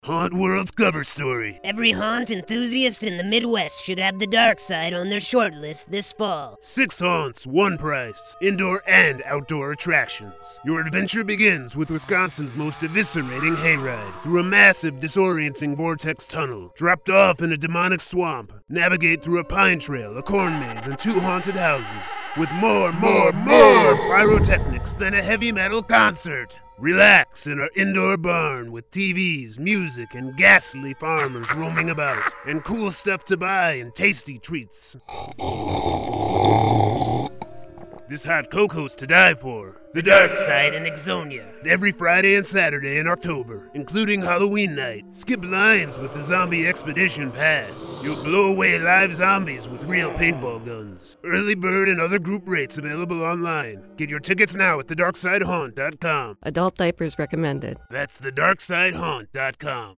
Haunt World's cover story. Every haunt enthusiast in the Midwest should have the dark side on their shortlist this fall. 6 haunts, 1 price. Indoor and outdoor attractions. Your adventure begins with Wisconsin's most eviscerating hayride through a massive, disorienting vortex tunnel. Dropped off in a demonic swamp. Navigate through a pine trail, a corn maze, and 2 haunted houses. With more pyrotechnics than a heavy metal concert. Relax in our indoor barn with TVs, music, and ghastly farmers roaming about, and cool stuff to buy and tasty treats. This hot cocoa's to die for. The Dark Side in Ixonia. Every Friday and Saturday in October, including Halloween night. Skip lines with the Zombie Expedition Pass. You'll blow away live zombies with real paintball guns. Early bird and other group rates available online. Get your tickets now at thedarksidehaunt.com. Adult diapers recommended. That's thedarksidehaunt.com.